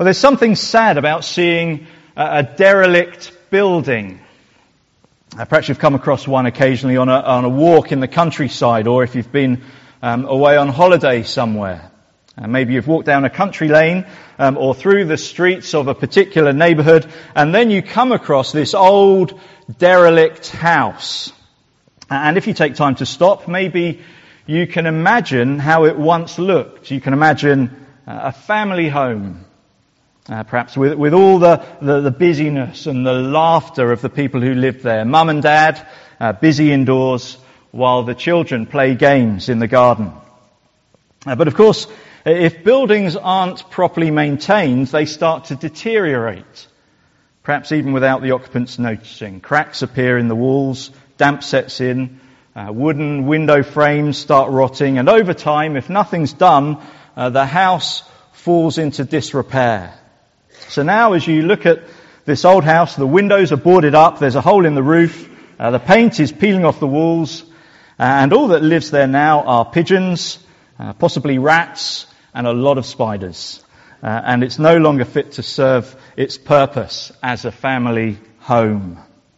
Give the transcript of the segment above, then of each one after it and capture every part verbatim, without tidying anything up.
Well, there's something sad about seeing a, a derelict building. Uh, perhaps you've come across one occasionally on a, on a walk in the countryside, or if you've been um, away on holiday somewhere. Uh, maybe you've walked down a country lane um, or through the streets of a particular neighbourhood, and then you come across this old derelict house. And if you take time to stop, maybe you can imagine how it once looked. You can imagine uh, a family home, uh, perhaps with, with all the, the, the busyness and the laughter of the people who lived there. Mum and dad uh, busy indoors while the children play games in the garden. Uh, but of course, if buildings aren't properly maintained, they start to deteriorate, perhaps even without the occupants noticing. Cracks appear in the walls, damp sets in, uh, wooden window frames start rotting, and over time, if nothing's done, uh, the house falls into disrepair. So now as you look at this old house, the windows are boarded up, there's a hole in the roof, uh, the paint is peeling off the walls, uh, and all that lives there now are pigeons, uh, possibly rats, and a lot of spiders. Uh, and it's no longer fit to serve its purpose as a family home.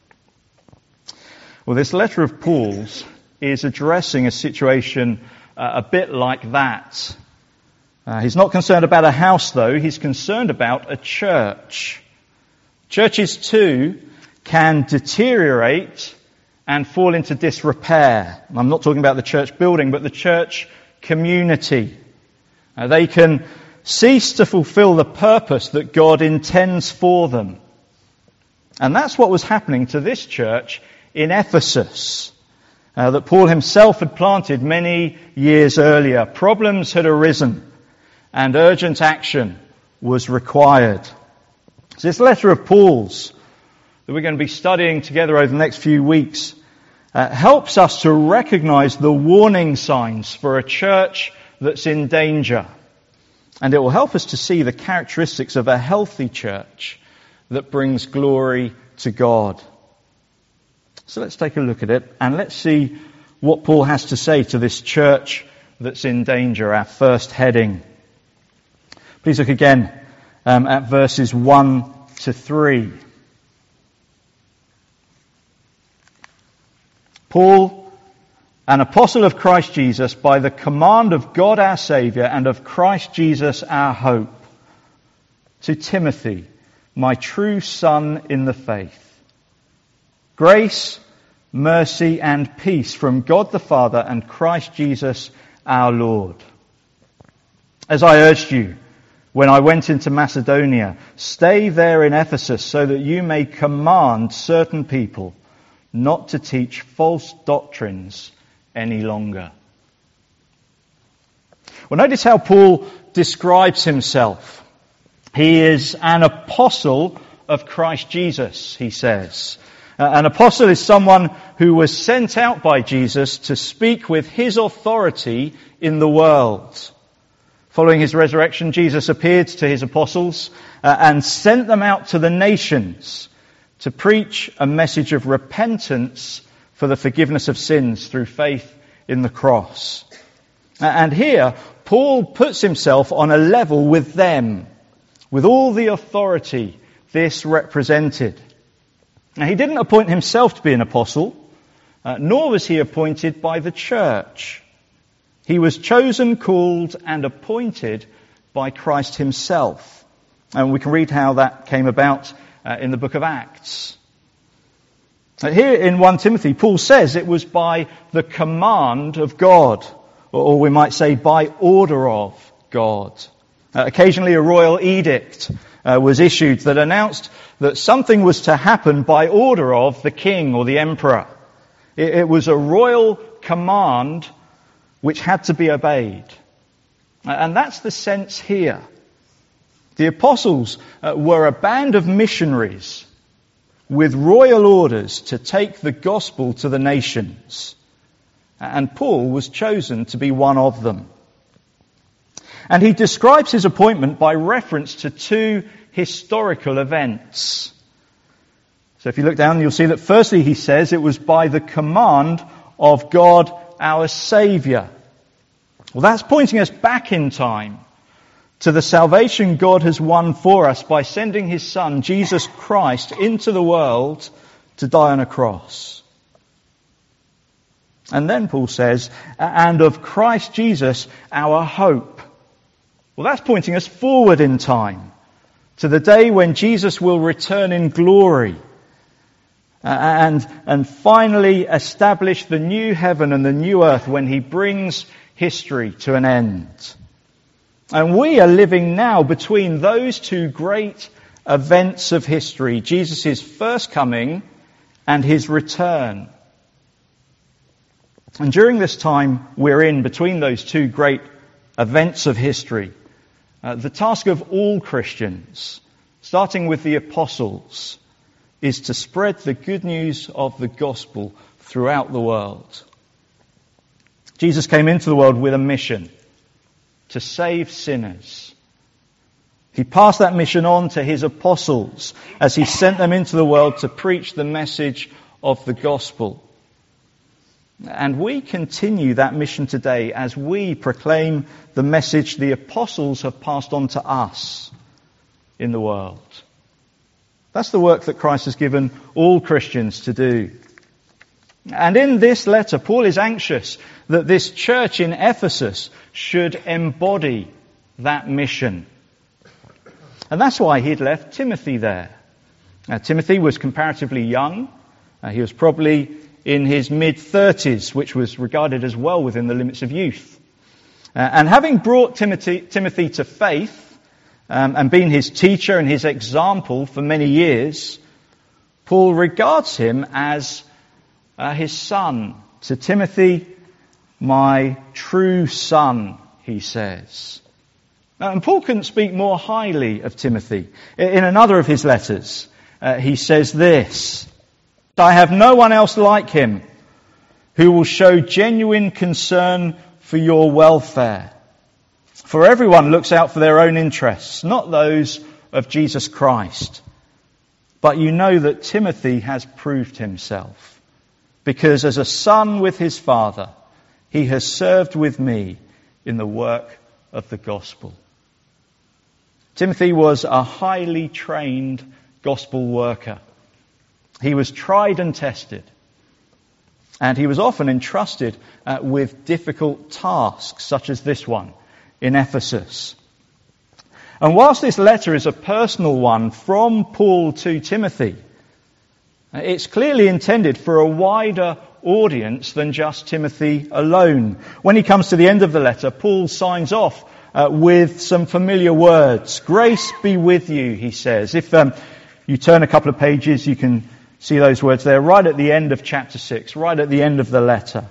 Well, this letter of Paul's is addressing a situation uh, a bit like that. Uh, he's not concerned about a house, though. He's concerned about a church. Churches, too, can deteriorate and fall into disrepair. I'm not talking about the church building, but the church community. Uh, they can cease to fulfill the purpose that God intends for them. And that's what was happening to this church in Ephesus, uh, that Paul himself had planted many years earlier. Problems had arisen, and urgent action was required. So this letter of Paul's, that we're going to be studying together over the next few weeks, uh, helps us to recognize the warning signs for a church that's in danger. And it will help us to see the characteristics of a healthy church that brings glory to God. So let's take a look at it, and let's see what Paul has to say to this church that's in danger, our first heading. Please look again um, at verses one to three. Paul, an apostle of Christ Jesus, by the command of God our Saviour and of Christ Jesus our hope, to Timothy, my true son in the faith. Grace, mercy and peace from God the Father and Christ Jesus our Lord. As I urged you when I went into Macedonia, stay there in Ephesus so that you may command certain people not to teach false doctrines any longer. Well, notice how Paul describes himself. He is an apostle of Christ Jesus, he says. Uh, an apostle is someone who was sent out by Jesus to speak with his authority in the world. Following his resurrection, Jesus appeared to his apostles uh, and sent them out to the nations to preach a message of repentance for the forgiveness of sins through faith in the cross. And here, Paul puts himself on a level with them, with all the authority this represented. Now, he didn't appoint himself to be an apostle, uh, nor was he appointed by the church. He was chosen, called, and appointed by Christ himself. And we can read how that came about uh, in the book of Acts. Here in First Timothy, Paul says it was by the command of God, or we might say by order of God. Uh, occasionally a royal edict uh, was issued that announced that something was to happen by order of the king or the emperor. It, it was a royal command which had to be obeyed. And that's the sense here. The apostles uh, were a band of missionaries with royal orders to take the gospel to the nations. And Paul was chosen to be one of them. And he describes his appointment by reference to two historical events. So if you look down, you'll see that firstly he says it was by the command of God our Saviour. Well, that's pointing us back in time to the salvation God has won for us by sending his Son, Jesus Christ, into the world to die on a cross. And then Paul says, and of Christ Jesus, our hope. Well, that's pointing us forward in time to the day when Jesus will return in glory and, and finally establish the new heaven and the new earth when he brings history to an end. And we are living now between those two great events of history, Jesus' first coming and his return. And during this time we're in between those two great events of history, uh, the task of all Christians, starting with the apostles, is to spread the good news of the gospel throughout the world. Jesus came into the world with a mission to save sinners. He passed that mission on to his apostles as he sent them into the world to preach the message of the gospel. And we continue that mission today as we proclaim the message the apostles have passed on to us in the world. That's the work that Christ has given all Christians to do. And in this letter, Paul is anxious that this church in Ephesus should embody that mission. And that's why he'd left Timothy there. Now, Timothy was comparatively young. Uh, he was probably in his mid-thirties, which was regarded as well within the limits of youth. Uh, and having brought Timothy, Timothy to faith, um, and been his teacher and his example for many years, Paul regards him as uh, his son. To Timothy, my true son, he says. And Paul couldn't speak more highly of Timothy. In another of his letters, uh, he says this, I have no one else like him who will show genuine concern for your welfare. For everyone looks out for their own interests, not those of Jesus Christ. But you know that Timothy has proved himself, because as a son with his father, he has served with me in the work of the gospel. Timothy was a highly trained gospel worker. He was tried and tested, and he was often entrusted uh, with difficult tasks, such as this one in Ephesus. And whilst this letter is a personal one from Paul to Timothy, it's clearly intended for a wider audience than just Timothy alone. When he comes to the end of the letter, Paul signs off uh, with some familiar words. Grace be with you, he says. If um, you turn a couple of pages, you can see those words there right at the end of chapter six, right at the end of the letter.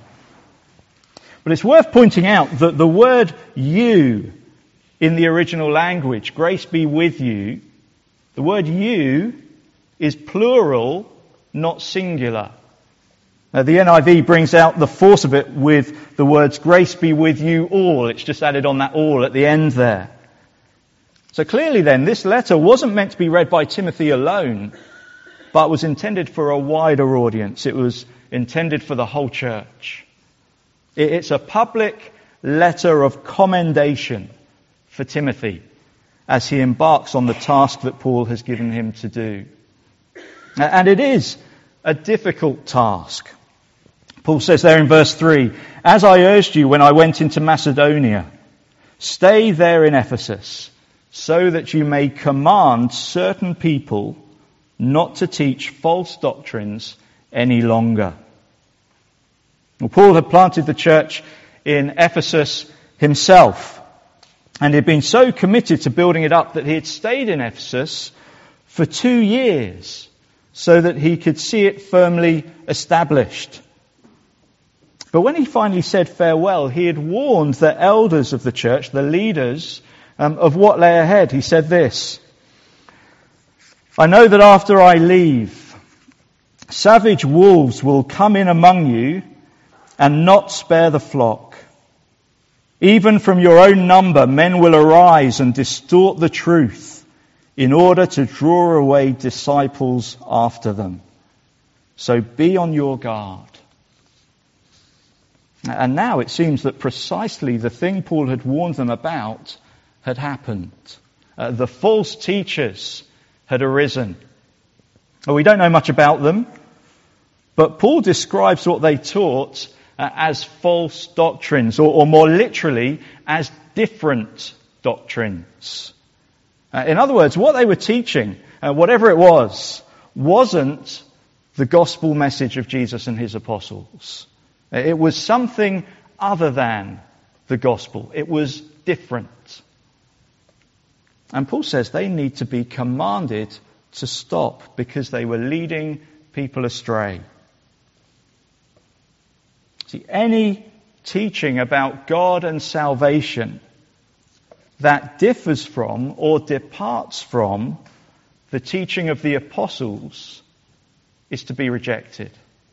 But it's worth pointing out that the word you in the original language, grace be with you, the word you is plural, not singular. Now, the N I V brings out the force of it with the words grace be with you all. It's just added on that all at the end there. So clearly then, this letter wasn't meant to be read by Timothy alone, but was intended for a wider audience. It was intended for the whole church. It's a public letter of commendation for Timothy as he embarks on the task that Paul has given him to do. And it is a difficult task. Paul says there in verse three, as I urged you when I went into Macedonia, stay there in Ephesus, so that you may command certain people not to teach false doctrines any longer. Well, Paul had planted the church in Ephesus himself, and he had been so committed to building it up that he had stayed in Ephesus for two years so that he could see it firmly established. But when he finally said farewell, he had warned the elders of the church, the leaders, um, of what lay ahead. He said this, I know that after I leave, savage wolves will come in among you and not spare the flock. Even from your own number, men will arise and distort the truth in order to draw away disciples after them. So be on your guard. And now it seems that precisely the thing Paul had warned them about had happened. Uh, the false teachers had arisen. Well, we don't know much about them, but Paul describes what they taught uh, as false doctrines, or, or more literally, as different doctrines. Uh, in other words, what they were teaching, uh, whatever it was, wasn't the gospel message of Jesus and his apostles. It was something other than the gospel. It was different. And Paul says they need to be commanded to stop because they were leading people astray. See, any teaching about God and salvation that differs from or departs from the teaching of the apostles is to be rejected.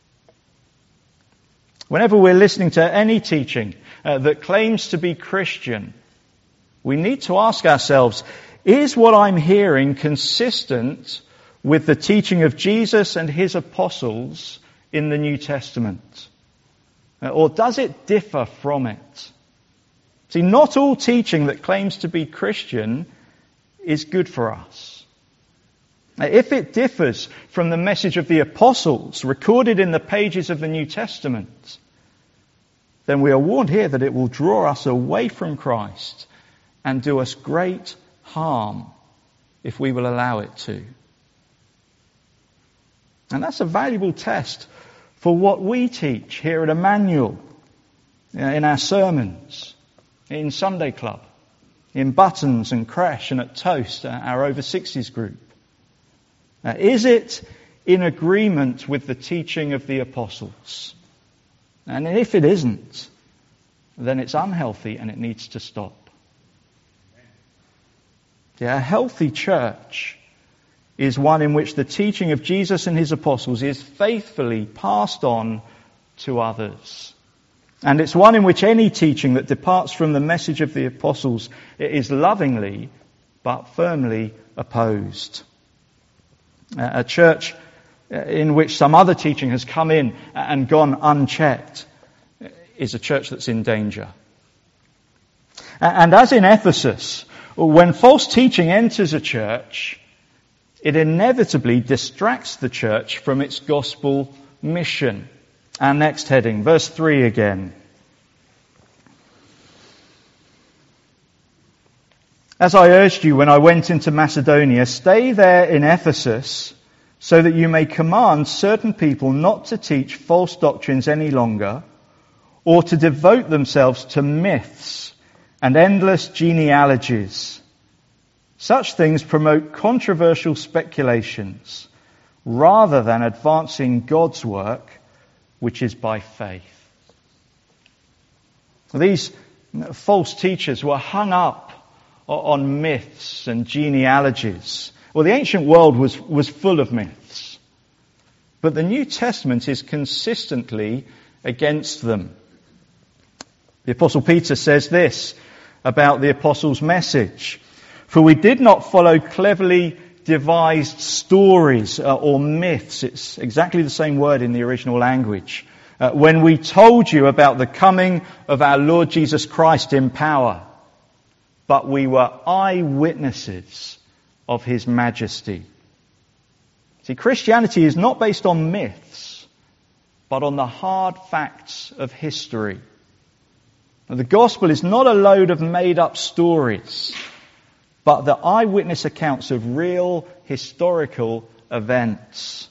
Whenever we're listening to any teaching uh, that claims to be Christian, we need to ask ourselves, is what I'm hearing consistent with the teaching of Jesus and his apostles in the New Testament? Uh, or does it differ from it? See, not all teaching that claims to be Christian is good for us. If it differs from the message of the apostles recorded in the pages of the New Testament, then we are warned here that it will draw us away from Christ and do us great harm if we will allow it to. And that's a valuable test for what we teach here at Emmanuel, in our sermons, in Sunday Club, in Buttons and Crash and at Toast, our over sixties group. Now, is it in agreement with the teaching of the apostles? And if it isn't, then it's unhealthy and it needs to stop. Yeah, a healthy church is one in which the teaching of Jesus and his apostles is faithfully passed on to others. And it's one in which any teaching that departs from the message of the apostles is lovingly but firmly opposed. A church in which some other teaching has come in and gone unchecked is a church that's in danger. And as in Ephesus, when false teaching enters a church, it inevitably distracts the church from its gospel mission. Our next heading, verse three again. As I urged you when I went into Macedonia, stay there in Ephesus so that you may command certain people not to teach false doctrines any longer or to devote themselves to myths and endless genealogies. Such things promote controversial speculations rather than advancing God's work, which is by faith. These false teachers were hung up on myths and genealogies. Well, the ancient world was, was full of myths. But the New Testament is consistently against them. The Apostle Peter says this about the Apostles' message. For we did not follow cleverly devised stories uh, or myths. It's exactly the same word in the original language. Uh, when we told you about the coming of our Lord Jesus Christ in power, but we were eyewitnesses of his majesty. See, Christianity is not based on myths, but on the hard facts of history. Now, the gospel is not a load of made-up stories, but the eyewitness accounts of real historical events.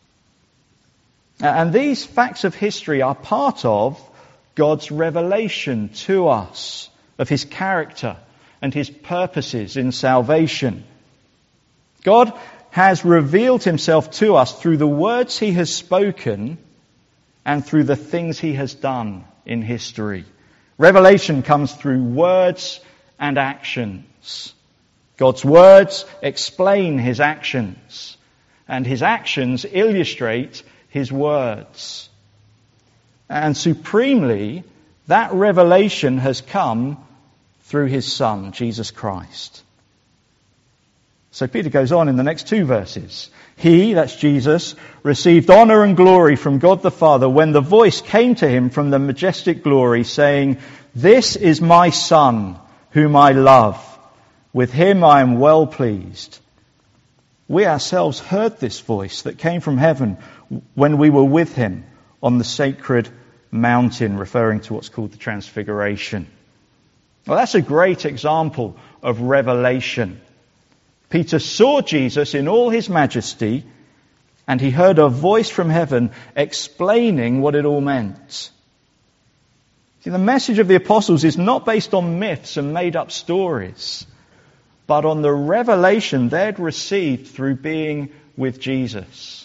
And these facts of history are part of God's revelation to us of his character and his purposes in salvation. God has revealed himself to us through the words he has spoken and through the things he has done in history. Revelation comes through words and actions. God's words explain his actions, and his actions illustrate his words. And supremely, that revelation has come through his Son, Jesus Christ. So Peter goes on in the next two verses. He, that's Jesus, received honor and glory from God the Father when the voice came to him from the majestic glory saying, "This is my Son, whom I love. With him I am well pleased. We ourselves heard this voice that came from heaven when we were with him on the sacred mountain," referring to what's called the Transfiguration. Well, that's a great example of revelation. Peter saw Jesus in all his majesty, and he heard a voice from heaven explaining what it all meant. See, the message of the apostles is not based on myths and made-up stories, but on the revelation they'd received through being with Jesus.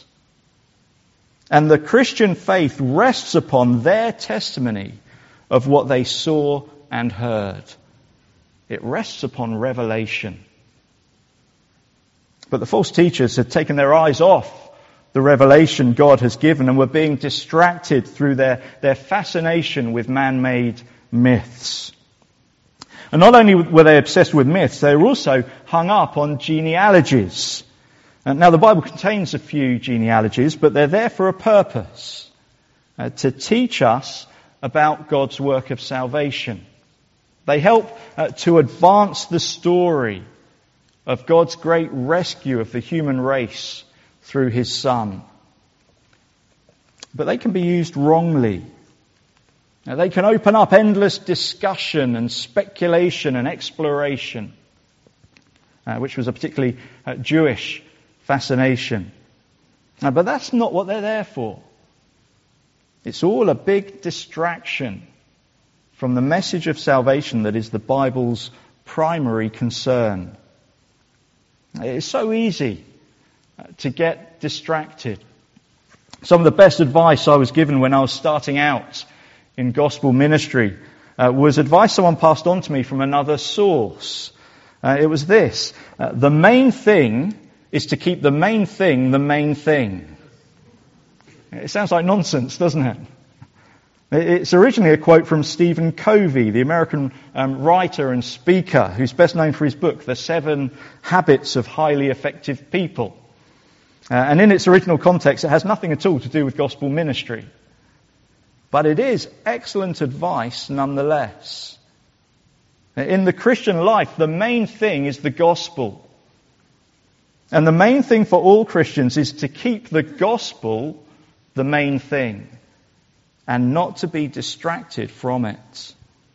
And the Christian faith rests upon their testimony of what they saw and heard. It rests upon revelation. But the false teachers had taken their eyes off the revelation God has given and were being distracted through their, their fascination with man-made myths. And not only were they obsessed with myths, they were also hung up on genealogies. And now the Bible contains a few genealogies, but they're there for a purpose, uh, to teach us about God's work of salvation. They help uh, to advance the story of God's great rescue of the human race through his Son. But they can be used wrongly. Now, they can open up endless discussion and speculation and exploration, uh, which was a particularly uh, Jewish fascination. Uh, but that's not what they're there for. It's all a big distraction from the message of salvation that is the Bible's primary concern. It's so easy to get distracted. Some of the best advice I was given when I was starting out in gospel ministry uh, was advice someone passed on to me from another source. Uh, it was this: uh, the main thing is to keep the main thing the main thing. It sounds like nonsense, doesn't it? It's originally a quote from Stephen Covey, the American um, writer and speaker, who's best known for his book, The Seven Habits of Highly Effective People. Uh, and in its original context, it has nothing at all to do with gospel ministry. But it is excellent advice nonetheless. In the Christian life, the main thing is the gospel. And the main thing for all Christians is to keep the gospel the main thing, and not to be distracted from it.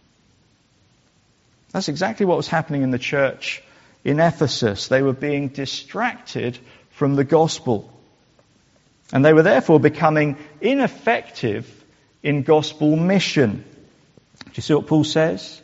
That's exactly what was happening in the church in Ephesus. They were being distracted from the gospel. And they were therefore becoming ineffective in gospel mission. Do you see what Paul says?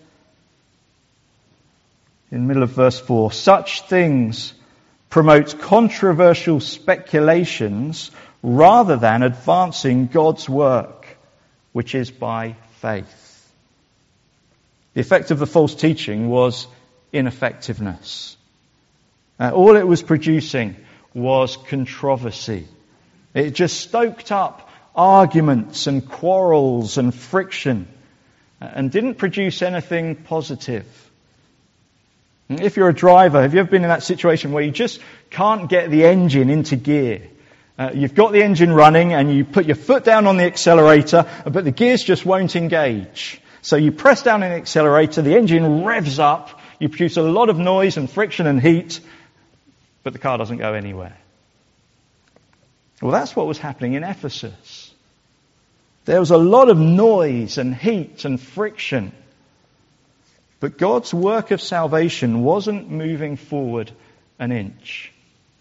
In the middle of verse four, "Such things promote controversial speculations rather than advancing God's work, which is by faith." The effect of the false teaching was ineffectiveness. Uh, all it was producing was controversy. It just stoked up arguments and quarrels and friction, and didn't produce anything positive. If you're a driver, have you ever been in that situation where you just can't get the engine into gear? Uh, you've got the engine running and you put your foot down on the accelerator, but the gears just won't engage. So you press down on the accelerator, the engine revs up, you produce a lot of noise and friction and heat, but the car doesn't go anywhere. Well, that's what was happening in Ephesus. There was a lot of noise and heat and friction, but God's work of salvation wasn't moving forward an inch.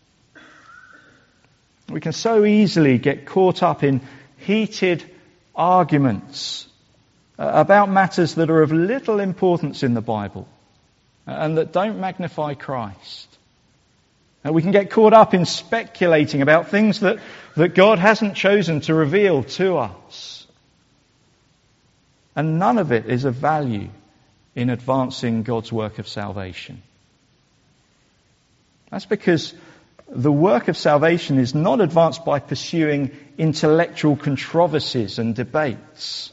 We can so easily get caught up in heated arguments about matters that are of little importance in the Bible and that don't magnify Christ. And we can get caught up in speculating about things that, that God hasn't chosen to reveal to us. And none of it is of value in advancing God's work of salvation. That's because the work of salvation is not advanced by pursuing intellectual controversies and debates,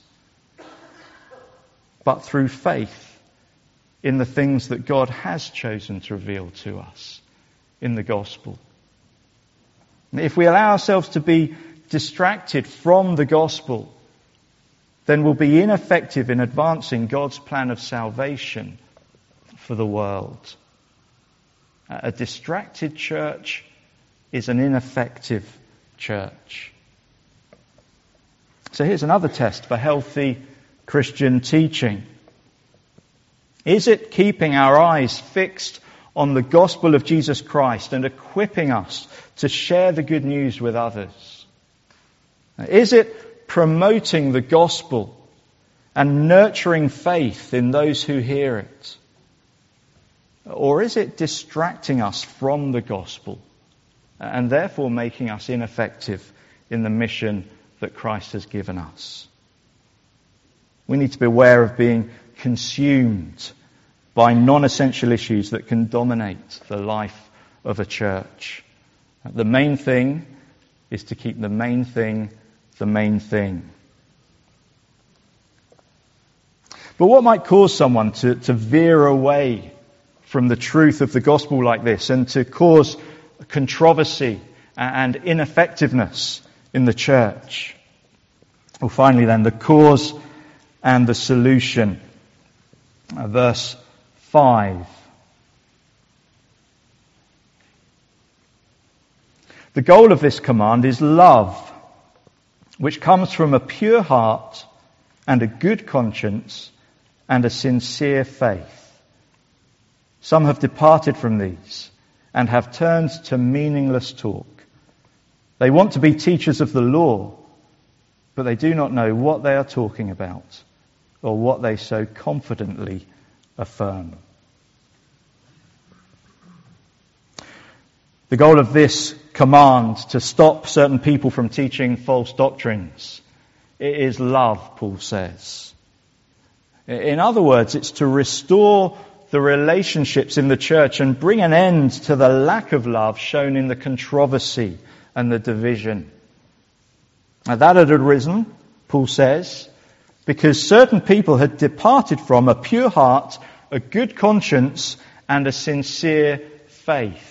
but through faith in the things that God has chosen to reveal to us in the gospel. If we allow ourselves to be distracted from the gospel, then we'll be ineffective in advancing God's plan of salvation for the world. A distracted church is an ineffective church. So here's another test for healthy Christian teaching. Is it keeping our eyes fixed on the gospel of Jesus Christ and equipping us to share the good news with others? Is it promoting the gospel and nurturing faith in those who hear it? Or is it distracting us from the gospel and therefore making us ineffective in the mission that Christ has given us? We need to be aware of being consumed by non-essential issues that can dominate the life of a church. The main thing is to keep the main thing the main thing. But what might cause someone to, to veer away from the truth of the gospel like this and to cause controversy and ineffectiveness in the church? Well, finally then, the cause and the solution. Uh, verse five. The goal of this command is love, which comes from a pure heart and a good conscience and a sincere faith. Some have departed from these and have turned to meaningless talk. They want to be teachers of the law, but they do not know what they are talking about or what they so confidently affirm. The goal of this command to stop certain people from teaching false doctrines, it is love, Paul says. In other words, it's to restore the relationships in the church and bring an end to the lack of love shown in the controversy and the division. Now that had arisen, Paul says, because certain people had departed from a pure heart, a good conscience, and a sincere faith.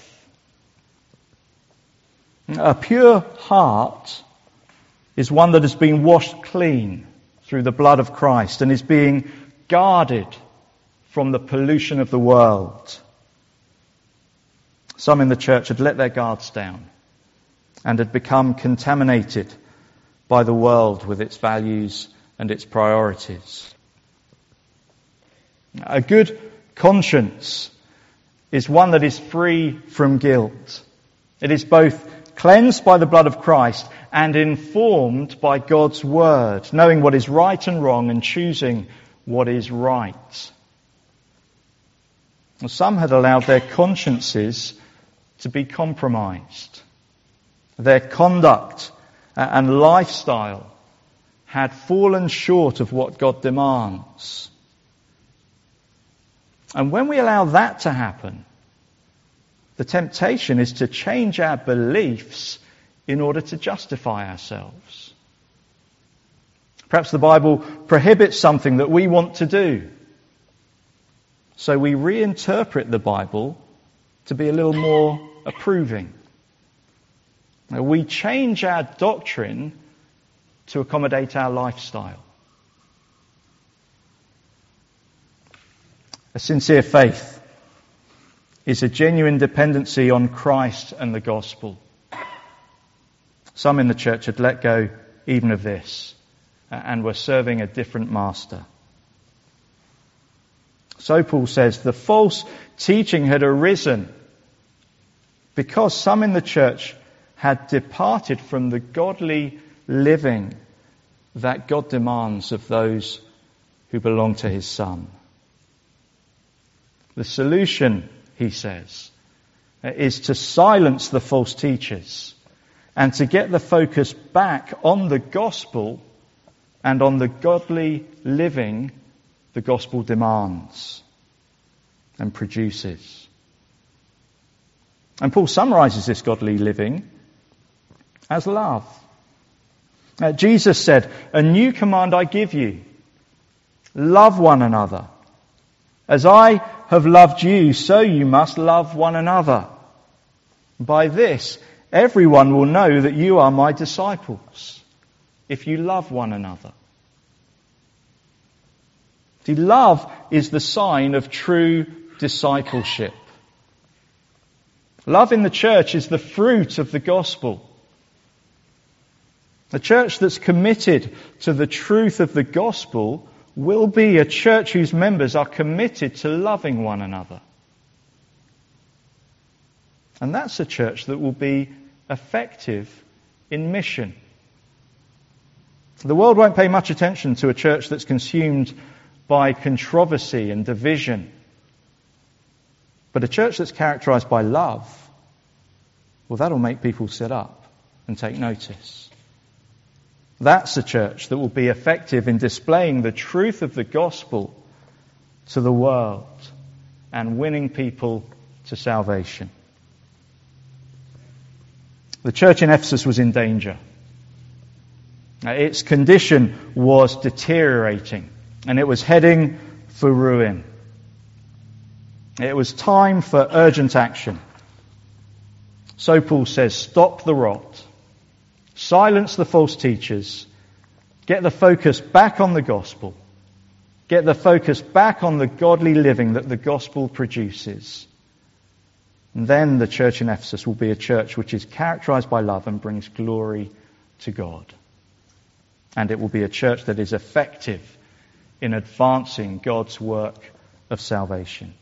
A pure heart is one that has been washed clean through the blood of Christ and is being guarded from the pollution of the world. Some in the church had let their guards down and had become contaminated by the world with its values and its priorities. A good conscience is one that is free from guilt. It is both cleansed by the blood of Christ and informed by God's word, knowing what is right and wrong and choosing what is right. Some had allowed their consciences to be compromised. Their conduct and lifestyle had fallen short of what God demands. And when we allow that to happen, the temptation is to change our beliefs in order to justify ourselves. Perhaps the Bible prohibits something that we want to do. So we reinterpret the Bible to be a little more approving. Now, we change our doctrine to accommodate our lifestyle. A sincere faith is a genuine dependency on Christ and the gospel. Some in the church had let go even of this and were serving a different master. So Paul says the false teaching had arisen because some in the church had departed from the godly living that God demands of those who belong to his Son. The solution, he says, is to silence the false teachers and to get the focus back on the gospel and on the godly living the gospel demands and produces. And Paul summarizes this godly living as love. Uh, Jesus said, "A new command I give you, love one another. As I have loved you, so you must love one another. By this, everyone will know that you are my disciples, if you love one another." See, love is the sign of true discipleship. Love in the church is the fruit of the gospel. A church that's committed to the truth of the gospel will be a church whose members are committed to loving one another. And that's a church that will be effective in mission. The world won't pay much attention to a church that's consumed by controversy and division. But a church that's characterized by love, well, that'll make people sit up and take notice. That's a church that will be effective in displaying the truth of the gospel to the world and winning people to salvation. The church in Ephesus was in danger. Its condition was deteriorating and it was heading for ruin. It was time for urgent action. So Paul says, stop the rot, silence the false teachers, get the focus back on the gospel, get the focus back on the godly living that the gospel produces. And then the church in Ephesus will be a church which is characterized by love and brings glory to God. And it will be a church that is effective in advancing God's work of salvation.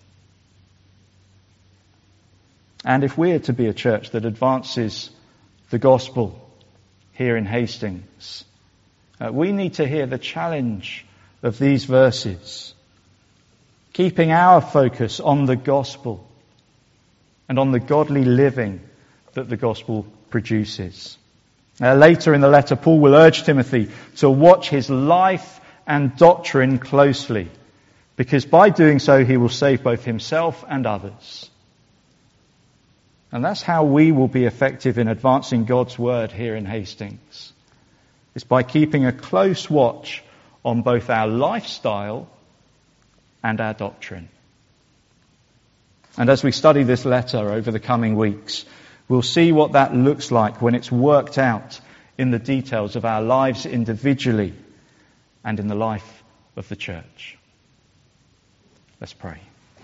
And if we're to be a church that advances the gospel here in Hastings, uh, we need to hear the challenge of these verses, keeping our focus on the gospel and on the godly living that the gospel produces. Uh, later in the letter, Paul will urge Timothy to watch his life and doctrine closely, because by doing so he will save both himself and others. And that's how we will be effective in advancing God's word here in Hastings. It's by keeping a close watch on both our lifestyle and our doctrine. And as we study this letter over the coming weeks, we'll see what that looks like when it's worked out in the details of our lives individually and in the life of the church. Let's pray.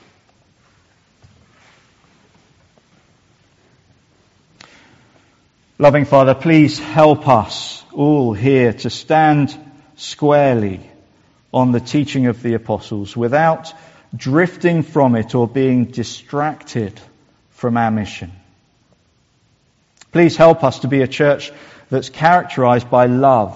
Loving Father, please help us all here to stand squarely on the teaching of the apostles without drifting from it or being distracted from our mission. Please help us to be a church that's characterized by love.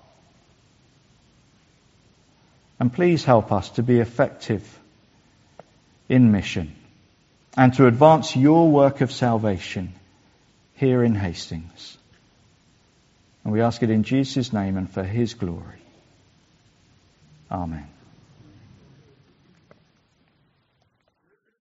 And please help us to be effective in mission and to advance your work of salvation here in Hastings. And we ask it in Jesus' name and for his glory. Amen.